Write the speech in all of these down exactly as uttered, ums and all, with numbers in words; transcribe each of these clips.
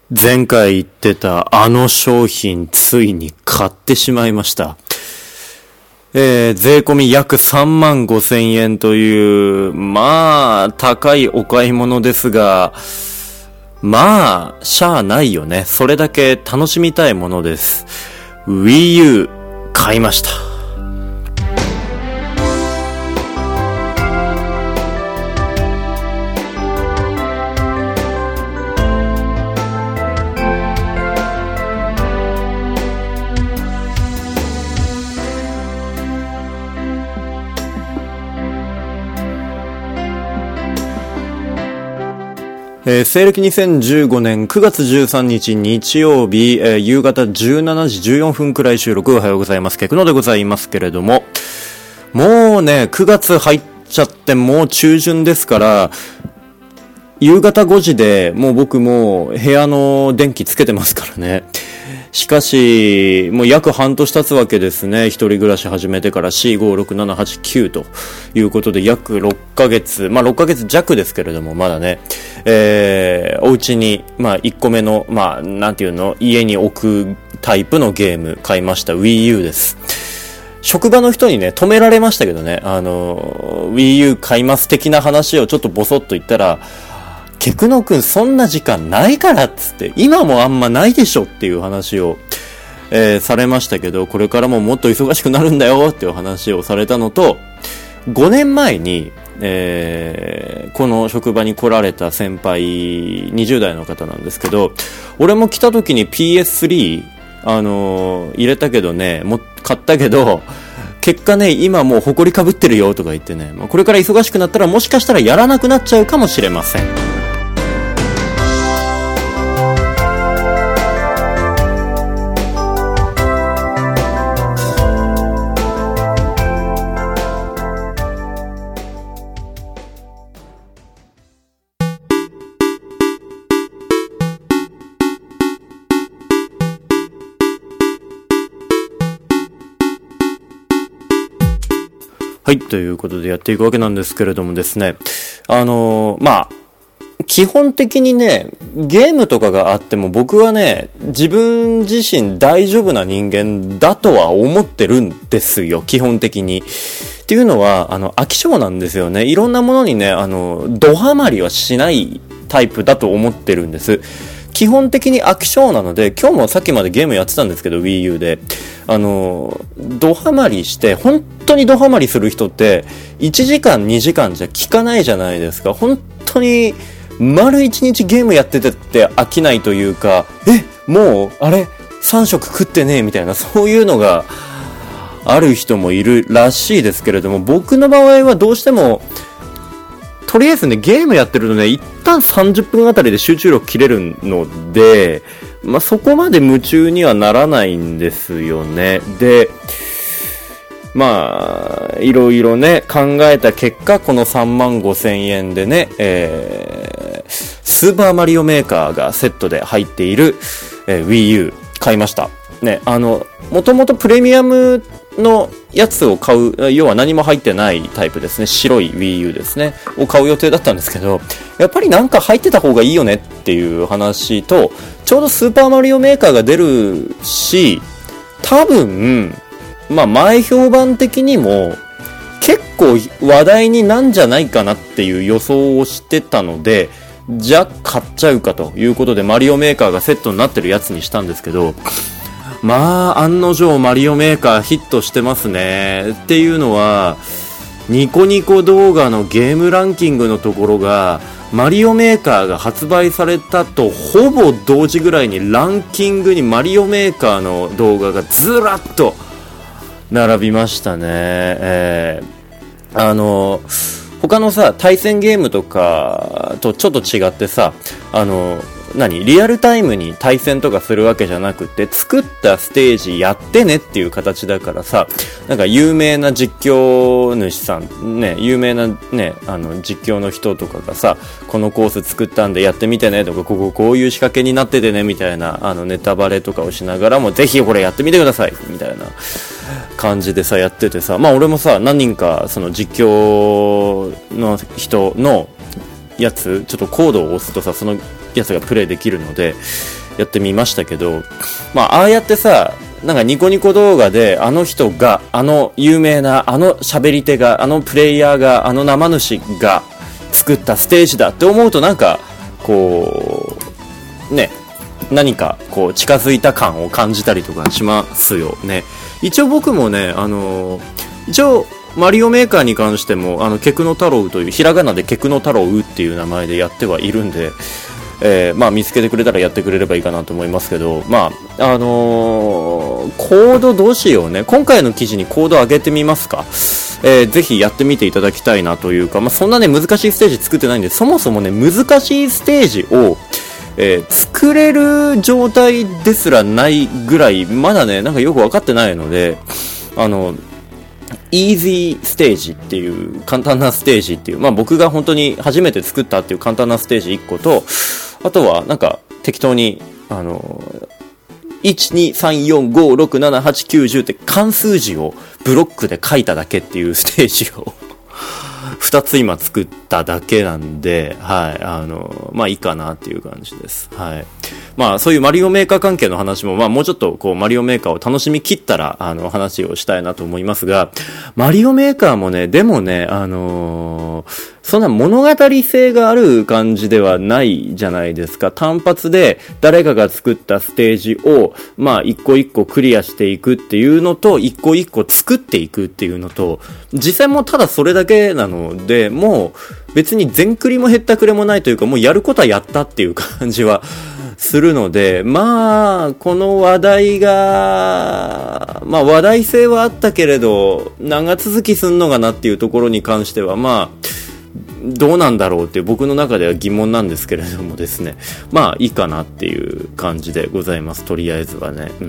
前回言ってたあの商品ついに買ってしまいました。えー、税込み約さんまんごせんえんというまあ高いお買い物ですが、まあしゃあないよね。それだけ楽しみたいものです。 Wii U 買いました。えー、西暦にせんじゅうごねんくがつじゅうさんにち日曜日、えー、夕方じゅうしちじじゅうよんぷんくらい収録。おはようございます。ケクノでございますけれども、もうねくがつ入っちゃってもう中旬ですから、夕方ごじでもう僕も部屋の電気つけてますからね。しかしもう約半年経つわけですね。一人暮らし始めてから よん、ご、ろく、なな、はち、きゅうということで約ろっかげつ、まあろっかげつ弱ですけれども、まだね、えー、お家にまあいっこめのまあなんていうの、家に置くタイプのゲーム買いました。 Wii U です。職場の人にね止められましたけどね、あの Wii U 買います的な話をちょっとボソッと言ったら、ケクノくんそんな時間ないからっつって、今もあんまないでしょっていう話を、えー、されましたけど、これからももっと忙しくなるんだよっていう話をされたのと、ごねんまえに、えー、この職場に来られた先輩にじゅうだいの方なんですけど、俺も来た時に ピーエススリー あのー、入れたけどね、も買ったけど結果ね今もう埃かぶってるよとか言ってね、これから忙しくなったらもしかしたらやらなくなっちゃうかもしれません。はい、ということでやっていくわけなんですけれどもですね、あのー、まあ基本的にねゲームとかがあっても僕はね自分自身大丈夫な人間だとは思ってるんですよ、基本的に。っていうのはあの飽き性なんですよね。いろんなものにねあのドハマりはしないタイプだと思ってるんです。基本的に飽き性なので、今日もさっきまでゲームやってたんですけど Wii U で、あのドハマりして本当にドハマりする人っていちじかんにじかんじゃ効かないじゃないですか。本当に丸いちにちゲームやっててって飽きないというか、えもうあれさんしょく食ってねみたいな、そういうのがある人もいるらしいですけれども、僕の場合はどうしてもとりあえずねゲームやってるとね一旦さんじゅっぷんあたりで集中力切れるので、まあ、そこまで夢中にはならないんですよね。でまあいろいろね考えた結果、このさんまんごせんえんでね、えー、スーパーマリオメーカーがセットで入っている、えー、Wii U 買いましたね。あのもともとプレミアムのやつを買う、要は何も入ってないタイプですね、白い Wii U ですねを買う予定だったんですけど、やっぱりなんか入ってた方がいいよねっていう話と、ちょうどスーパーマリオメーカーが出るし、多分まあ前評判的にも結構話題になんじゃないかなっていう予想をしてたので、じゃあ買っちゃうかということでマリオメーカーがセットになってるやつにしたんですけど、まあ案の定マリオメーカーヒットしてますね。っていうのはニコニコ動画のゲームランキングのところがマリオメーカーが発売されたとほぼ同時ぐらいにランキングにマリオメーカーの動画がずらっと並びましたね。えー、あの他のさ対戦ゲームとかとちょっと違ってさ、あの何リアルタイムに対戦とかするわけじゃなくて、作ったステージやってねっていう形だからさ、なんか有名な実況主さんね、有名なねあの実況の人とかがさ、このコース作ったんでやってみてねとか、こここういう仕掛けになっててねみたいなあのネタバレとかをしながらも、ぜひこれやってみてくださいみたいな感じでさやっててさ、まあ俺もさ何人かその実況の人のやつちょっとコードを押すとさ、そのやつがプレイできるので、 やってみましたけど、まあ、ああやってさ、なんかニコニコ動画であの人が、あの有名な、あの喋り手が、あのプレイヤーが、あの生主が作ったステージだって思うとなんか、こう、ね、何かこう近づいた感を感じたりとかしますよね。一応僕もね、あのー、一応マリオメーカーに関しても、あの、ケクノ太郎という、ひらがなでケクノ太郎っていう名前でやってはいるんで、えー、まあ見つけてくれたらやってくれればいいかなと思いますけど、まあ、あのー、コードどうしようね。今回の記事にコード上げてみますか。えー、ぜひやってみていただきたいなというか、まあそんなね、難しいステージ作ってないんで、そもそもね、難しいステージを、えー、作れる状態ですらないぐらい、まだね、なんかよくわかってないので、あの、イージーステージっていう簡単なステージっていう、まあ僕が本当に初めて作ったっていう簡単なステージいっこと、あとはなんか適当にあのいち、に、さん、よん、ご、ろく、なな、はち、きゅう、じゅうって漢数字をブロックで書いただけっていうステージをふたつ今作っただけなんで、はい、あのまあいいかなっていう感じです。はい。まあそういうマリオメーカー関係の話もまあもうちょっとこうマリオメーカーを楽しみきったらあの話をしたいなと思いますが、マリオメーカーもね、でもね、あのー、そんな物語性がある感じではないじゃないですか。単発で誰かが作ったステージをまあ一個一個クリアしていくっていうのと、一個一個作っていくっていうのと、実際もうただそれだけなので、もう別に全クリも減ったくれもないというか、もうやることはやったっていう感じはするので、まあこの話題がまあ話題性はあったけれど長続きすんのかなっていうところに関してはまあどうなんだろうって僕の中では疑問なんですけれどもですね、まあいいかなっていう感じでございます。とりあえずはね、うん、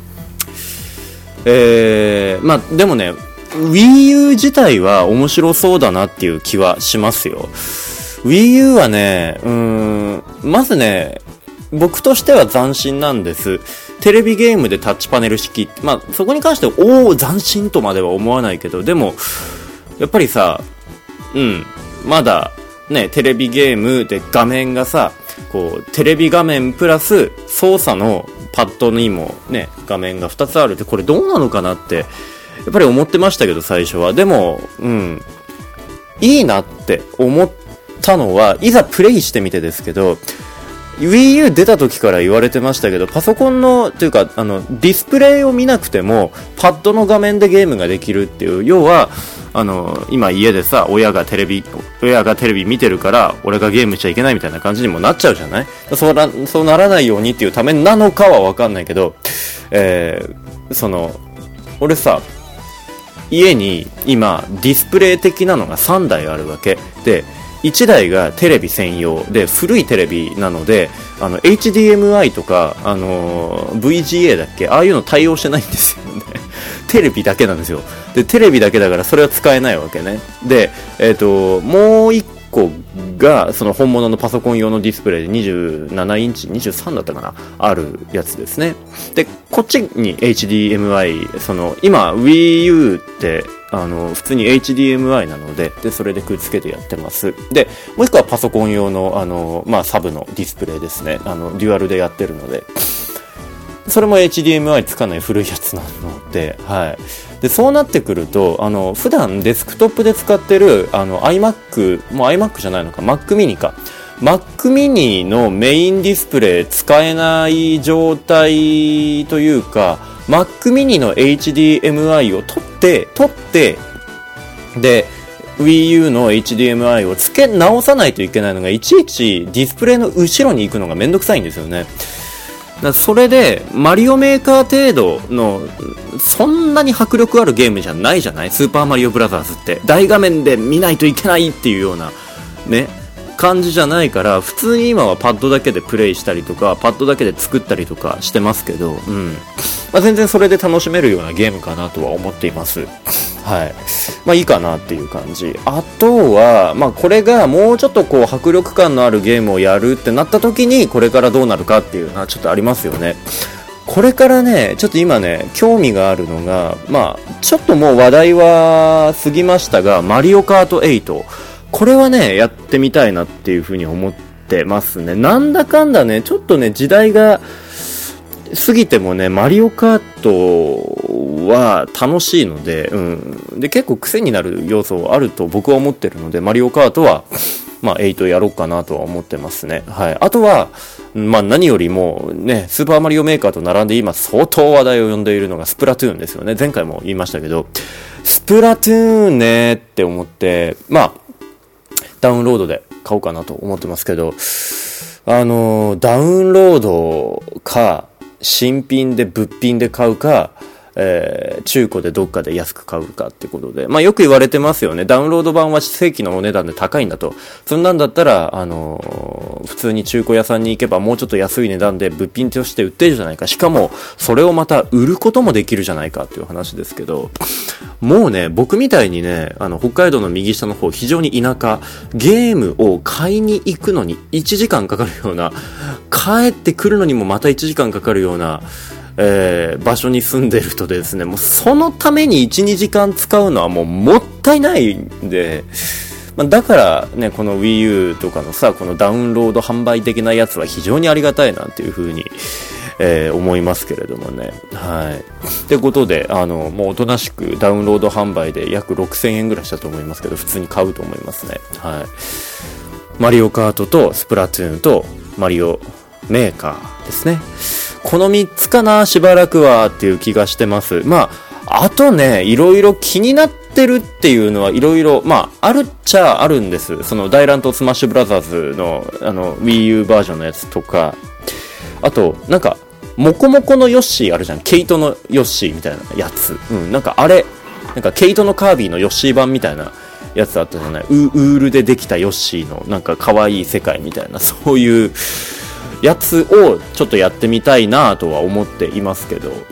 えー、まあでもね Wii U 自体は面白そうだなっていう気はしますよ。 Wii U はね、うーん、まずね僕としては斬新なんです。テレビゲームでタッチパネル式、まあそこに関してはおー斬新とまでは思わないけど、でもやっぱりさ、うん、まだねテレビゲームで画面がさ、こうテレビ画面プラス操作のパッドにもね画面がふたつあるって、これどうなのかなってやっぱり思ってましたけど最初は。でもうんいいなって思ったのはいざプレイしてみてですけど、Wii U 出た時から言われてましたけど、パソコンのというかあのディスプレイを見なくてもパッドの画面でゲームができるっていう、要はあの今家でさ親がテレビ親がテレビ見てるから俺がゲームしちゃいけないみたいな感じにもなっちゃうじゃない。そうな、そうならないようにっていうためなのかは分かんないけど、えー、その俺さ家に今ディスプレイ的なのがさんだいあるわけで、いちだいがテレビ専用で古いテレビなので、あの エイチディーエムアイ とか、あのー、ブイジーエー だっけ、ああいうの対応してないんですよねテレビだけなんですよ。でテレビだけだからそれは使えないわけね。でえっともういっこがその本物のパソコン用のディスプレイでにじゅうななインチにじゅうさんだったかなあるやつですね。でこっちに エイチディーエムアイ、 その今 Wii U ってあの普通に エイチディーエムアイ なので、でそれでくっつけてやってます。でもう一個はパソコン用のあの、まあ、サブのディスプレイですね。あのデュアルでやってるので、それも エイチディーエムアイ つかない古いやつなので、はい。でそうなってくると、あの普段デスクトップで使ってるあの iMac、もう iMac じゃないのか Mac mini か Mac mini のメインディスプレイ使えない状態というか、 Mac mini の エイチディーエムアイ を取って取ってで Wii U の エイチディーエムアイ を付け直さないといけないのが、いちいちディスプレイの後ろに行くのがめんどくさいんですよね。だそれでマリオメーカー程度のそんなに迫力あるゲームじゃないじゃない。スーパーマリオブラザーズって大画面で見ないといけないっていうようなね感じじゃないから、普通に今はパッドだけでプレイしたりとかパッドだけで作ったりとかしてますけど、うん、まあ、全然それで楽しめるようなゲームかなとは思っています。はい、まあいいかなっていう感じ。あとはまあこれがもうちょっとこう迫力感のあるゲームをやるってなった時にこれからどうなるかっていうのはちょっとありますよね。これからねちょっと今ね興味があるのが、まあちょっともう話題は過ぎましたが、マリオカートエイト、これはねやってみたいなっていうふうに思っってますね。なんだかんだね、ちょっとね、時代が過ぎてもね、マリオカートは楽しいので、うん。で、結構癖になる要素あると僕は思ってるので、マリオカートは、まあ、はちやろうかなとは思ってますね。はい。あとは、まあ、何よりも、ね、スーパーマリオメーカーと並んで今相当話題を呼んでいるのがスプラトゥーンですよね。前回も言いましたけど、スプラトゥーンねって思って、まあ、ダウンロードで買おうかなと思ってますけど、あの、ダウンロードか、新品で物品で買うか、えー、中古でどっかで安く買うかってことで、まあよく言われてますよね。ダウンロード版は正規のお値段で高いんだと。そんなんだったら、あのー、普通に中古屋さんに行けばもうちょっと安い値段で物品として売ってるじゃないか。しかも、それをまた売ることもできるじゃないかっていう話ですけど、もうね、僕みたいにね、あの、北海道の右下の方、非常に田舎、ゲームを買いに行くのにいちじかんかかるような、帰ってくるのにもまたいちじかんかかるような、えー、場所に住んでるとですね、もうそのためにいち、にじかん使うのはもうもったいないんで、まあ、だからね、この Wii U とかのさ、このダウンロード販売的なやつは非常にありがたいなっていう風に、えー、思いますけれどもね。はい。ってことで、あの、もうおとなしくダウンロード販売で約ろくせんえんぐらいしたと思いますけど、普通に買うと思いますね。はい。マリオカートとスプラトゥーンとマリオメーカーですね。このみっつかな、しばらくはっていう気がしてます。まあ、あとね、いろいろ気になってるっていうのはいろいろ、まあ、あるっちゃあるんです。その、大乱闘スマッシュブラザーズの、あの、Wii U バージョンのやつとか、あと、なんか、モコモコのヨッシーあるじゃん。ケイトのヨッシーみたいなやつ。うん、なんかあれ、なんかケイトのカービィのヨッシー版みたいなやつあったじゃない。ウ, ウールでできたヨッシーの、なんか可愛い世界みたいな、そういう、やつをちょっとやってみたいなとは思っていますけど、うん。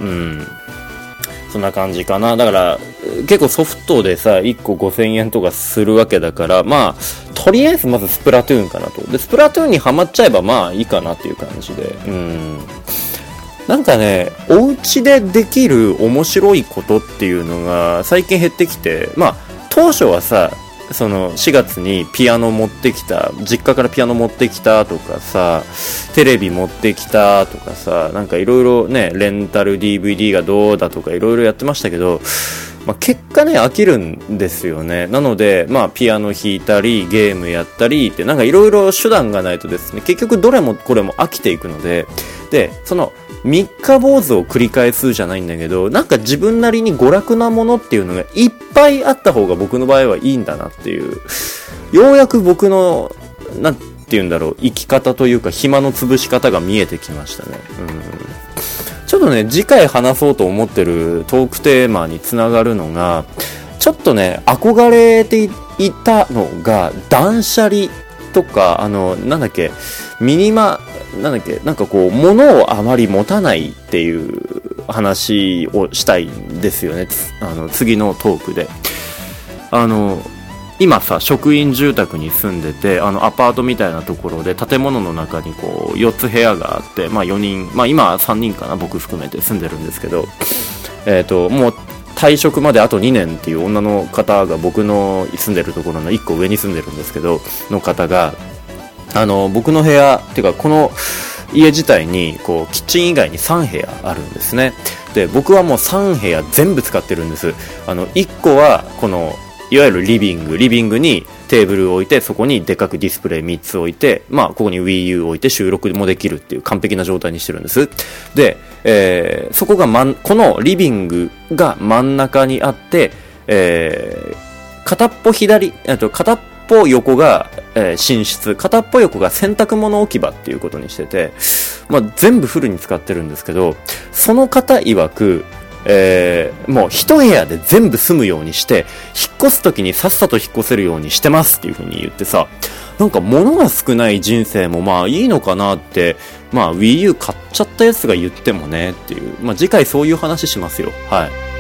そんな感じかな。だから、結構ソフトでさ、いっこごせんえんとかするわけだから、まあ、とりあえずまずスプラトゥーンかなと。で、スプラトゥーンにハマっちゃえばまあいいかなっていう感じで、うん。なんかね、お家でできる面白いことっていうのが最近減ってきて、まあ、当初はさ、そのしがつにピアノ持ってきた、実家からピアノ持ってきたとかさ、テレビ持ってきたとかさ、なんかいろいろね、レンタル ディーブイディー がどうだとかいろいろやってましたけど、まあ、結果ね、飽きるんですよね。なので、まあ、ピアノ弾いたり、ゲームやったりって、なんかいろいろ手段がないとですね、結局どれもこれも飽きていくので、で、その、三日坊主を繰り返すじゃないんだけど、なんか自分なりに娯楽なものっていうのがいっぱいあった方が僕の場合はいいんだなっていう、ようやく僕の、なんていうんだろう、生き方というか暇の潰し方が見えてきましたね。うん、ちょっとね、次回話そうと思ってるトークテーマにつながるのが、ちょっとね、憧れていたのが断捨離とか、あの、なんだっけ、ミニマ、なんだっけ、なんかこう、物をあまり持たないっていう話をしたいんですよね。あの、次のトークで。あの、今さ、職員住宅に住んでて、あの、アパートみたいなところで、建物の中にこう、よっつ部屋があって、まあよにん、まあ今はさんにんかな、僕含めて住んでるんですけど、えっと、もう、退職まであとにねんっていう女の方が僕の住んでるところのいっこ上に住んでるんですけど、の方が、あの、僕の部屋、てかこの家自体に、こう、キッチン以外にさん部屋あるんですね。で、僕はもうさん部屋全部使ってるんです。あの、いっこは、この、いわゆるリビング、リビングにテーブルを置いて、そこにでっかくディスプレイみっつ置いて、まあ、ここに Wii U を置いて収録もできるっていう完璧な状態にしてるんです。で、えー、そこがまん、このリビングが真ん中にあって、えー、片っぽ左、えっと、片っぽ横が、えー、寝室、片っぽ横が洗濯物置き場っていうことにしてて、まあ、全部フルに使ってるんですけど、その方曰く、えー、もう一部屋で全部住むようにして、引っ越すときにさっさと引っ越せるようにしてますっていう風に言ってさ、なんか物が少ない人生もまあいいのかなって、まあ Wii U 買っちゃったやつが言ってもねっていう、まあ次回そういう話しますよ。はい。